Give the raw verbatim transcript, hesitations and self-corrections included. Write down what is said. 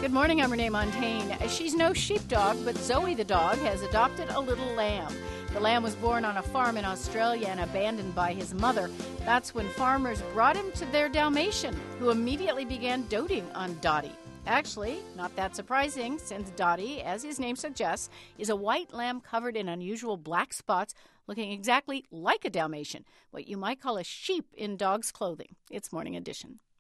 Good morning, I'm Renee Montaigne. She's no sheepdog, but Zoe the dog has adopted a little lamb. The lamb was born on a farm in Australia and abandoned by his mother. That's when farmers brought him to their Dalmatian, who immediately began doting on Dottie. Actually, not that surprising, since Dottie, as his name suggests, is a white lamb covered in unusual black spots, looking exactly like a Dalmatian, what you might call a sheep in dog's clothing. It's Morning Edition.